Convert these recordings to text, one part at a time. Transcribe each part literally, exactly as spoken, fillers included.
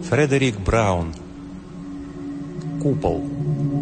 Фредерик Браун. Купол.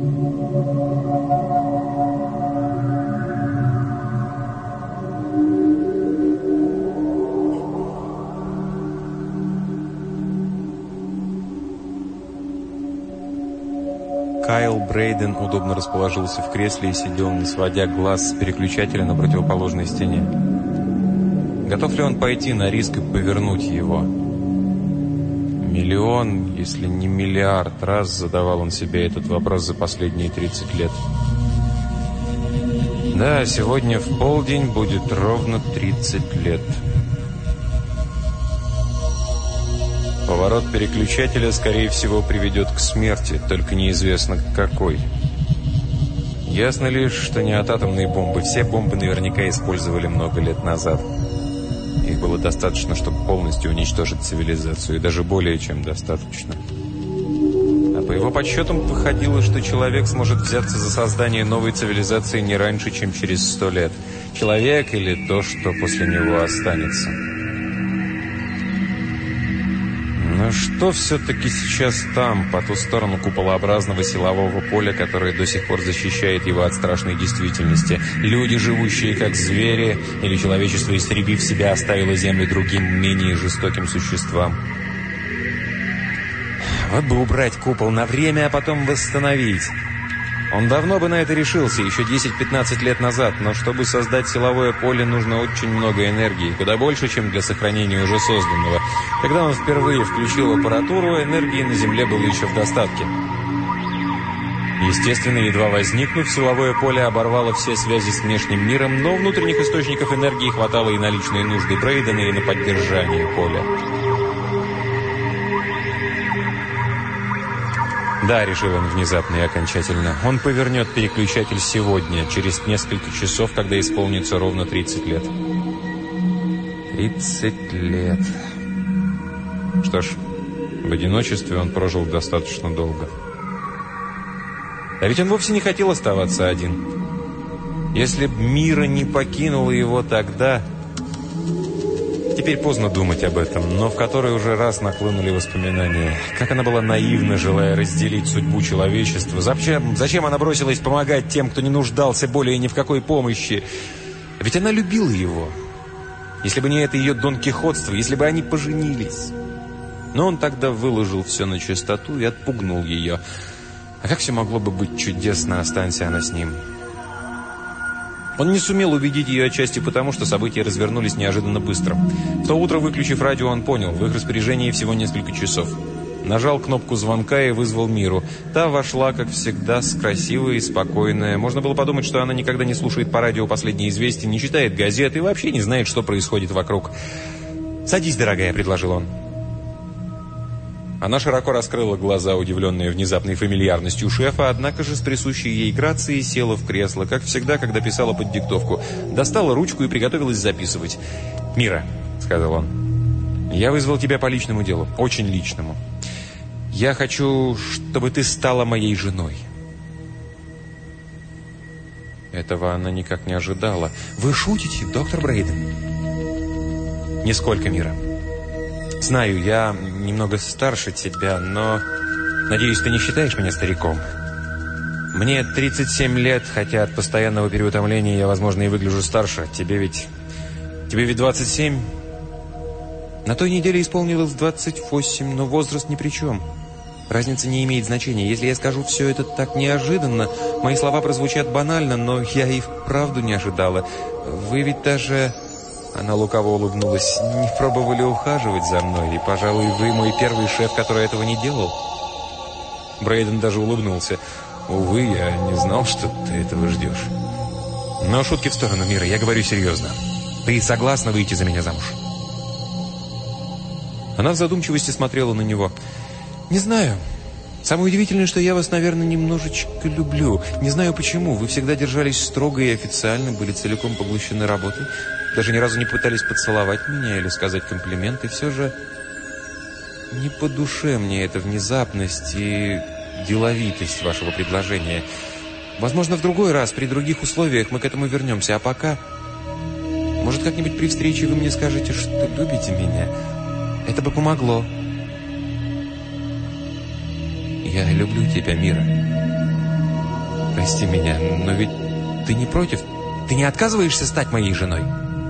Кайл Брейден удобно расположился в кресле и сидел, не сводя глаз с переключателя на противоположной стене. Готов ли он пойти на риск и повернуть его? Миллион, если не миллиард раз задавал он себе этот вопрос за последние тридцать лет. Да, сегодня в полдень будет ровно тридцать лет. Поворот переключателя, скорее всего, приведет к смерти, только неизвестно к какой. Ясно лишь, что не от атомной бомбы. Все бомбы наверняка использовали много лет назад. Их было достаточно, чтобы полностью уничтожить цивилизацию, и даже более чем достаточно. А по его подсчетам выходило, что человек сможет взяться за создание новой цивилизации не раньше, чем через сто лет. Человек или то, что после него останется. Но что все-таки сейчас там, по ту сторону куполообразного силового поля, которое до сих пор защищает его от страшной действительности? Люди, живущие как звери, или человечество, истребив себя, оставило землю другим, менее жестоким существам? Вот бы убрать купол на время, а потом восстановить. Он давно бы на это решился, еще десять-пятнадцать лет назад, но чтобы создать силовое поле, нужно очень много энергии, куда больше, чем для сохранения уже созданного. Когда он впервые включил аппаратуру, энергии на Земле было еще в достатке. Естественно, едва возникнув, силовое поле оборвало все связи с внешним миром, но внутренних источников энергии хватало и на личные нужды Брейдена, и на поддержание поля. Да, решил он внезапно и окончательно. Он повернет переключатель сегодня, через несколько часов, когда исполнится ровно тридцать лет. тридцать лет. Что ж, в одиночестве он прожил достаточно долго. А ведь он вовсе не хотел оставаться один. Если б Мира не покинула его тогда... Теперь поздно думать об этом, но в который уже раз нахлынули воспоминания. Как она была наивна, желая разделить судьбу человечества. Зачем, зачем она бросилась помогать тем, кто не нуждался более ни в какой помощи? Ведь она любила его. Если бы не это ее донкихотство, если бы они поженились. Но он тогда выложил все на чистоту и отпугнул ее. А как все могло бы быть чудесно, останься она с ним? Он не сумел убедить ее отчасти потому, что события развернулись неожиданно быстро. В то утро, выключив радио, он понял, в их распоряжении всего несколько часов. Нажал кнопку звонка и вызвал Миру. Та вошла, как всегда, красивая и спокойная. Можно было подумать, что она никогда не слушает по радио последние известия, не читает газет и вообще не знает, что происходит вокруг. «Садись, дорогая», — предложил он. Она широко раскрыла глаза, удивленные внезапной фамильярностью шефа, однако же с присущей ей грацией села в кресло, как всегда, когда писала под диктовку. Достала ручку и приготовилась записывать. «Мира», — сказал он, — «я вызвал тебя по личному делу, очень личному. Я хочу, чтобы ты стала моей женой». Этого она никак не ожидала. «Вы шутите, доктор Брейден?» «Нисколько, Мира. Знаю, я немного старше тебя, но, надеюсь, ты не считаешь меня стариком. Мне тридцать семь лет, хотя от постоянного переутомления я, возможно, и выгляжу старше. Тебе ведь... Тебе ведь двадцать семь? На той неделе исполнилось двадцать восемь, но возраст ни при чем. Разница не имеет значения. Если я скажу все это так неожиданно, мои слова прозвучат банально, но я и вправду не ожидала. Вы ведь даже... Она лукаво улыбнулась. «Не пробовали ухаживать за мной, и, пожалуй, вы мой первый шеф, который этого не делал». Брейден даже улыбнулся. «Увы, я не знал, что ты этого ждешь». «Но шутки в сторону, Мира, я говорю серьезно. Ты согласна выйти за меня замуж?» Она в задумчивости смотрела на него. «Не знаю. Самое удивительное, что я вас, наверное, немножечко люблю. Не знаю почему. Вы всегда держались строго и официально, были целиком поглощены работой. Даже ни разу не пытались поцеловать меня или сказать комплимент. И все же не по душе мне эта внезапность и деловитость вашего предложения. Возможно, в другой раз, при других условиях мы к этому вернемся. А пока, может, как-нибудь при встрече вы мне скажете, что любите меня. Это бы помогло». Я люблю тебя, Мира. Прости меня, но ведь ты не против? Ты не отказываешься стать моей женой?»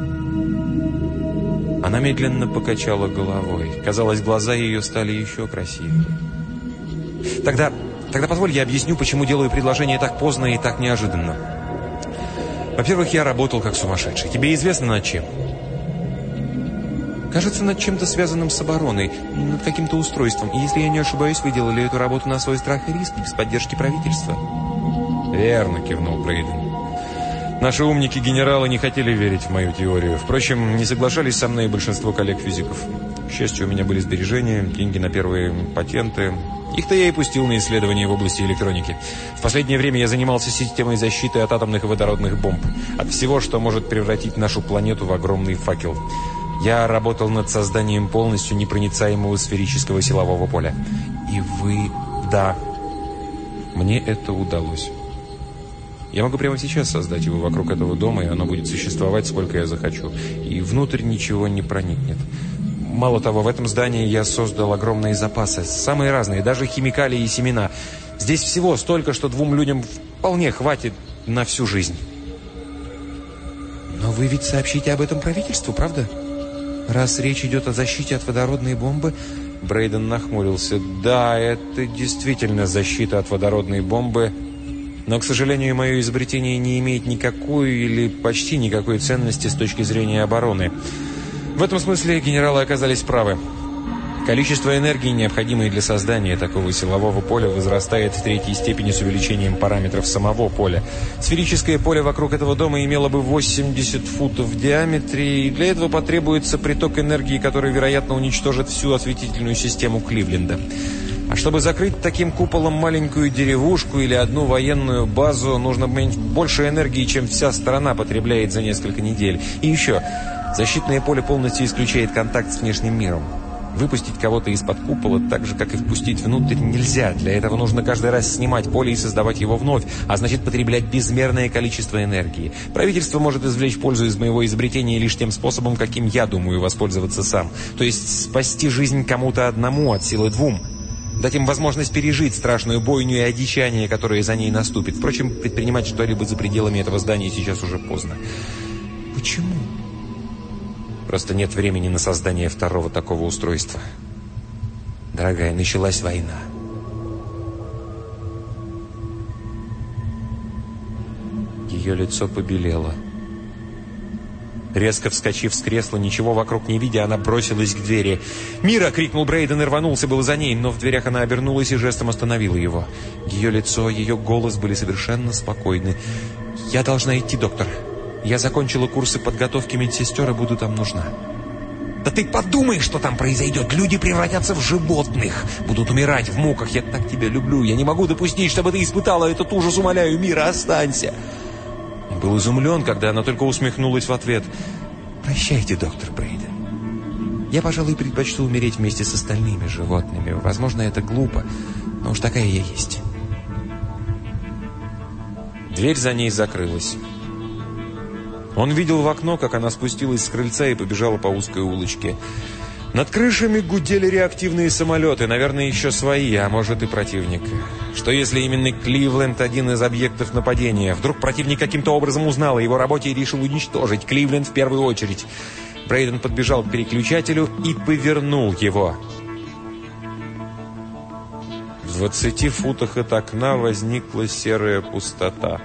Она медленно покачала головой. Казалось, глаза ее стали еще красивее. «Тогда, тогда позволь, я объясню, почему делаю предложение так поздно и так неожиданно. Во-первых, я работал как сумасшедший. Тебе известно над чем?» «Кажется, над чем-то связанным с обороной, над каким-то устройством. И если я не ошибаюсь, вы делали эту работу на свой страх и риск, без поддержки правительства». «Верно», — кивнул Брейден. «Наши умники-генералы не хотели верить в мою теорию. Впрочем, не соглашались со мной и большинство коллег-физиков. К счастью, у меня были сбережения, деньги на первые патенты. Их-то я и пустил на исследования в области электроники. В последнее время я занимался системой защиты от атомных и водородных бомб. От всего, что может превратить нашу планету в огромный факел. Я работал над созданием полностью непроницаемого сферического силового поля. И вы... Да, мне это удалось. Я могу прямо сейчас создать его вокруг этого дома, и оно будет существовать, сколько я захочу. И внутрь ничего не проникнет. Мало того, в этом здании я создал огромные запасы, самые разные, даже химикалии и семена. Здесь всего столько, что двум людям вполне хватит на всю жизнь». «Но вы ведь сообщите об этом правительству, правда? Раз речь идет о защите от водородной бомбы...» Брейден нахмурился. «Да, это действительно защита от водородной бомбы, но, к сожалению, мое изобретение не имеет никакой или почти никакой ценности с точки зрения обороны. В этом смысле генералы оказались правы. Количество энергии, необходимой для создания такого силового поля, возрастает в третьей степени с увеличением параметров самого поля. Сферическое поле вокруг этого дома имело бы восемьдесят футов в диаметре, и для этого потребуется приток энергии, который, вероятно, уничтожит всю осветительную систему Кливленда. А чтобы закрыть таким куполом маленькую деревушку или одну военную базу, нужно больше энергии, чем вся страна потребляет за несколько недель. И еще, защитное поле полностью исключает контакт с внешним миром. Выпустить кого-то из-под купола, так же, как и впустить внутрь, нельзя. Для этого нужно каждый раз снимать поле и создавать его вновь, а значит потреблять безмерное количество энергии. Правительство может извлечь пользу из моего изобретения лишь тем способом, каким я думаю воспользоваться сам. То есть спасти жизнь кому-то одному от силы двум. Дать им возможность пережить страшную бойню и одичание, которое за ней наступит. Впрочем, предпринимать что-либо за пределами этого здания сейчас уже поздно. Почему? Просто нет времени на создание второго такого устройства. Дорогая, началась война. Ее лицо побелело. Резко вскочив с кресла, ничего вокруг не видя, она бросилась к двери. «Мира!» — крикнул Брейден и рванулся было за ней, но в дверях она обернулась и жестом остановила его. Ее лицо, ее голос были совершенно спокойны. «Я должна идти, доктор. Я закончила курсы подготовки медсестер и буду там нужна». «Да ты подумай, что там произойдет! Люди превратятся в животных! Будут умирать в муках! Я так тебя люблю! Я не могу допустить, чтобы ты испытала этот ужас! Умоляю, Мира, останься!» Был изумлен, когда она только усмехнулась в ответ. «Прощайте, доктор Брейден. Я, пожалуй, предпочту умереть вместе с остальными животными. Возможно, это глупо, но уж такая я есть». Дверь за ней закрылась. Он видел в окно, как она спустилась с крыльца и побежала по узкой улочке. Над крышами гудели реактивные самолеты, наверное, еще свои, а может и противник. Что если именно Кливленд один из объектов нападения? Вдруг противник каким-то образом узнал о его работе и решил уничтожить Кливленд в первую очередь. Брейден подбежал к переключателю и повернул его. В двадцати футах от окна возникла серая пустота.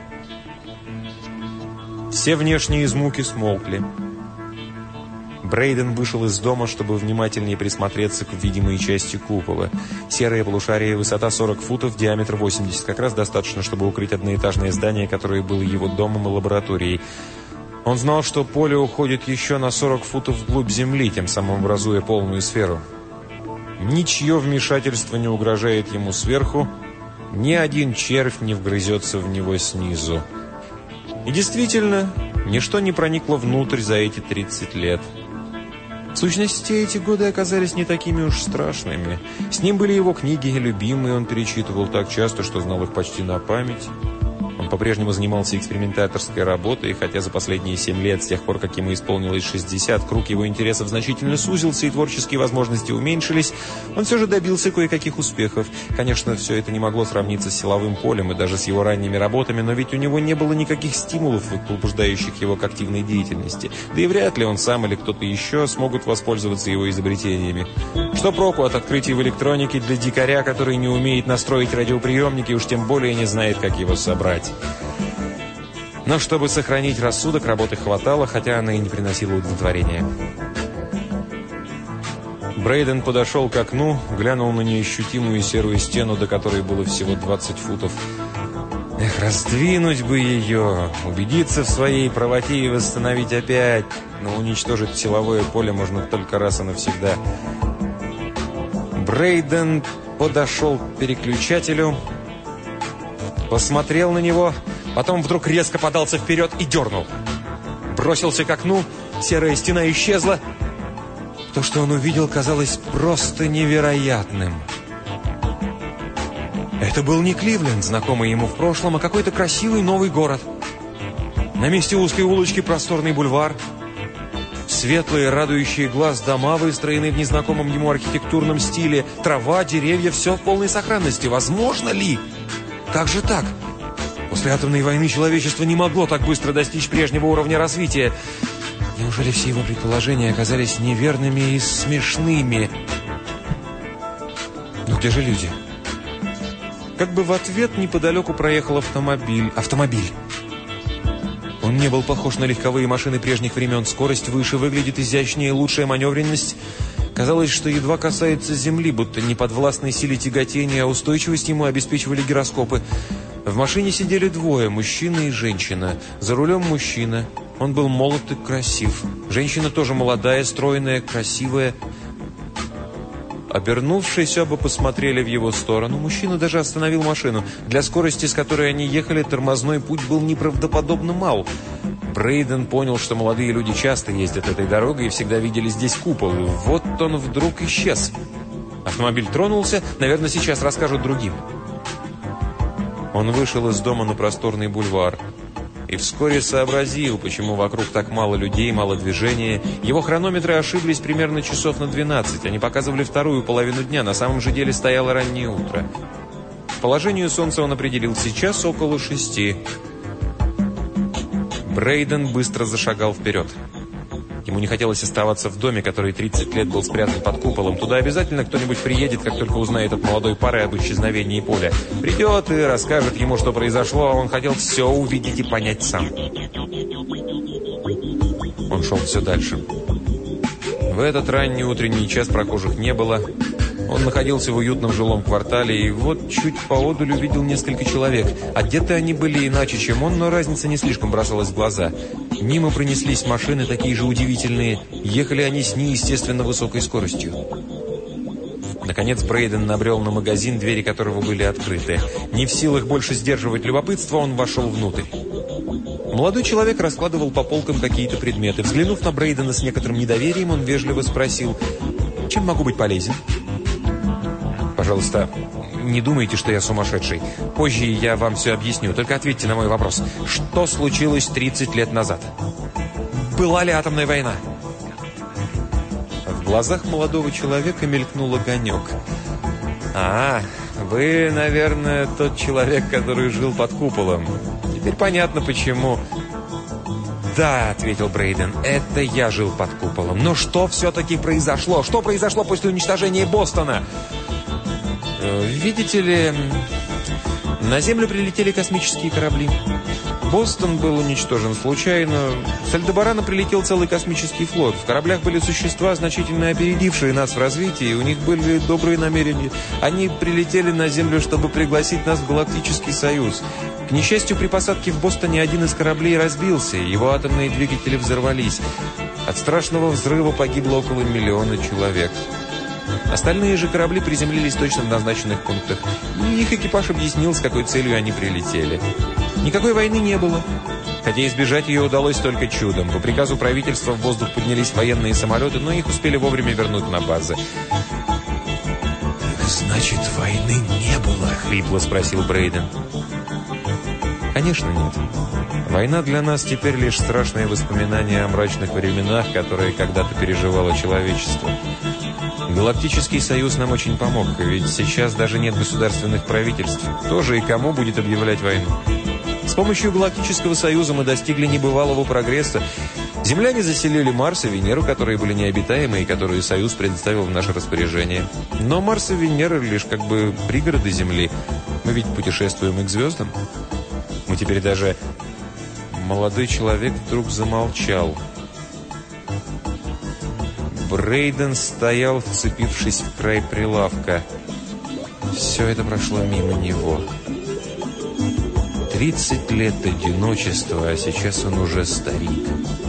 Все внешние звуки смолкли. Брейден вышел из дома, чтобы внимательнее присмотреться к видимой части купола. Серое полушарие, высота сорок футов, диаметр восемьдесят. Как раз достаточно, чтобы укрыть одноэтажное здание, которое было его домом и лабораторией. Он знал, что поле уходит еще на сорок футов вглубь земли, тем самым образуя полную сферу. Ничье вмешательство не угрожает ему сверху, ни один червь не вгрызется в него снизу. И действительно, ничто не проникло внутрь за эти тридцать лет. В сущности, эти годы оказались не такими уж страшными. С ним были его книги, любимые, он перечитывал так часто, что знал их почти на память. Он по-прежнему занимался экспериментаторской работой, и хотя за последние семь лет, с тех пор, как ему исполнилось шестьдесят, круг его интересов значительно сузился и творческие возможности уменьшились, он все же добился кое-каких успехов. Конечно, все это не могло сравниться с силовым полем и даже с его ранними работами, но ведь у него не было никаких стимулов, побуждающих его к активной деятельности. Да и вряд ли он сам или кто-то еще смогут воспользоваться его изобретениями. Что проку от открытий в электронике для дикаря, который не умеет настроить радиоприемники, уж тем более не знает, как его собрать. Но чтобы сохранить рассудок, работы хватало, хотя она и не приносила удовлетворения. Брейден подошел к окну, глянул на неощутимую серую стену, до которой было всего двадцать футов. Эх, раздвинуть бы ее, убедиться в своей правоте и восстановить опять. Но уничтожить силовое поле можно только раз и навсегда. Брейден подошел к переключателю, посмотрел на него, потом вдруг резко подался вперед и дернул. Бросился к окну, серая стена исчезла. То, что он увидел, казалось просто невероятным. Это был не Кливленд, знакомый ему в прошлом, а какой-то красивый новый город. На месте узкой улочки просторный бульвар. Светлые, радующие глаз дома, выстроенные в незнакомом ему архитектурном стиле. Трава, деревья, все в полной сохранности. Возможно ли? Как же так? После атомной войны человечество не могло так быстро достичь прежнего уровня развития. Неужели все его предположения оказались неверными и смешными? Но где же люди? Как бы в ответ неподалеку проехал автомобиль. Автомобиль. Он не был похож на легковые машины прежних времен. Скорость выше, выглядит изящнее, лучшая маневренность. Казалось, что едва касается земли, будто не подвластной силе тяготения, а устойчивость ему обеспечивали гироскопы. В машине сидели двое, мужчина и женщина. За рулем мужчина. Он был молод и красив. Женщина тоже молодая, стройная, красивая. Обернувшись, оба посмотрели в его сторону. Мужчина даже остановил машину. Для скорости, с которой они ехали, тормозной путь был неправдоподобно мал. Брейден понял, что молодые люди часто ездят этой дорогой и всегда видели здесь купол. Вот он вдруг исчез. Автомобиль тронулся. Наверное, сейчас расскажут другим. Он вышел из дома на просторный бульвар. И вскоре сообразил, почему вокруг так мало людей, мало движения. Его хронометры ошиблись примерно часов на двенадцать. Они показывали вторую половину дня. На самом же деле стояло раннее утро. По положению солнца он определил сейчас около шести. Брейден быстро зашагал вперед. Ему не хотелось оставаться в доме, который тридцать лет был спрятан под куполом. Туда обязательно кто-нибудь приедет, как только узнает от молодой пары об исчезновении Поля. Придет и расскажет ему, что произошло, а он хотел все увидеть и понять сам. Он шел все дальше. В этот ранний утренний час прохожих не было. Он находился в уютном жилом квартале, и вот чуть поодаль увидел несколько человек. Одеты они были иначе, чем он, но разница не слишком бросалась в глаза. Мимо пронеслись машины, такие же удивительные. Ехали они с неестественно высокой скоростью. Наконец Брейден набрел на магазин, двери которого были открыты. Не в силах больше сдерживать любопытство, он вошел внутрь. Молодой человек раскладывал по полкам какие-то предметы. Взглянув на Брейдена с некоторым недоверием, он вежливо спросил: «Чем могу быть полезен?» «Пожалуйста, не думайте, что я сумасшедший. Позже я вам все объясню. Только ответьте на мой вопрос. Что случилось тридцать лет назад? Была ли атомная война?» В глазах молодого человека мелькнул огонек. «А, вы, наверное, тот человек, который жил под куполом. Теперь понятно, почему». «Да», — ответил Брейден, — «это я жил под куполом. Но что все-таки произошло? Что произошло после уничтожения Бостона?» «Видите ли, на Землю прилетели космические корабли. Бостон был уничтожен случайно. С Альдебарана прилетел целый космический флот. В кораблях были существа, значительно опередившие нас в развитии, и у них были добрые намерения. Они прилетели на Землю, чтобы пригласить нас в Галактический Союз. К несчастью, при посадке в Бостоне один из кораблей разбился, его атомные двигатели взорвались. От страшного взрыва погибло около миллиона человек. Остальные же корабли приземлились точно в назначенных пунктах. И их экипаж объяснил, с какой целью они прилетели. Никакой войны не было. Хотя избежать ее удалось только чудом. По приказу правительства в воздух поднялись военные самолеты, но их успели вовремя вернуть на базы. «Значит, войны не было?» — хрипло спросил Брейден. Конечно, нет. Война для нас теперь лишь страшные воспоминания о мрачных временах, которые когда-то переживало человечество. Галактический союз нам очень помог, ведь сейчас даже нет государственных правительств. Кто же и кому будет объявлять войну? С помощью Галактического союза мы достигли небывалого прогресса. Земляне заселили Марс и Венеру, которые были необитаемы и которые Союз предоставил в наше распоряжение. Но Марс и Венера лишь как бы пригороды Земли. Мы ведь путешествуем и к звездам. Мы теперь даже... Молодой человек вдруг замолчал. Брейден стоял, вцепившись в край прилавка. Все это прошло мимо него. Тридцать лет одиночества, а сейчас он уже старик.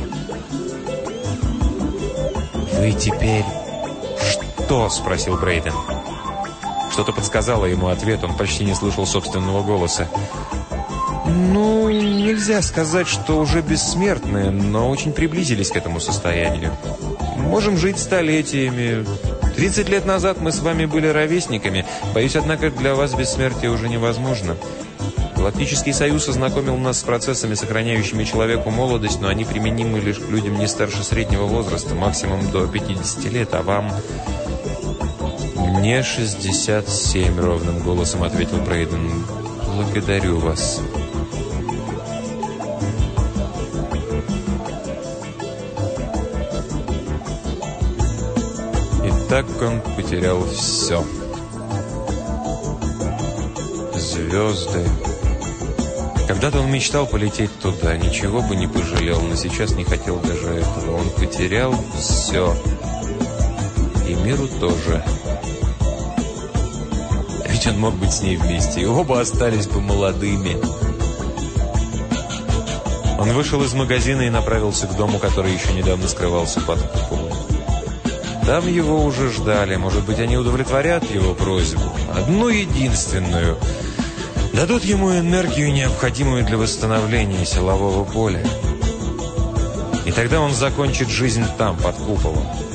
«Вы теперь...» «Что?» – спросил Брейден. Что-то подсказало ему ответ, он почти не слышал собственного голоса. «Ну, нельзя сказать, что уже бессмертны, но очень приблизились к этому состоянию. Можем жить столетиями. Тридцать лет назад мы с вами были ровесниками. Боюсь, однако, для вас бессмертие уже невозможно. Галактический союз ознакомил нас с процессами, сохраняющими человеку молодость, но они применимы лишь к людям не старше среднего возраста, максимум до пятидесяти лет, а вам...» «Мне шестьдесят семь», — ровным голосом ответил Брейден. «Благодарю вас». Так он потерял все. Звезды. Когда-то он мечтал полететь туда, ничего бы не пожалел, но сейчас не хотел даже этого. Он потерял все. И миру тоже. Ведь он мог быть с ней вместе, и оба остались бы молодыми. Он вышел из магазина и направился к дому, который еще недавно скрывался под куполом. Там его уже ждали. Может быть, они удовлетворят его просьбу. Одну единственную. Дадут ему энергию, необходимую для восстановления силового поля. И тогда он закончит жизнь там, под куполом.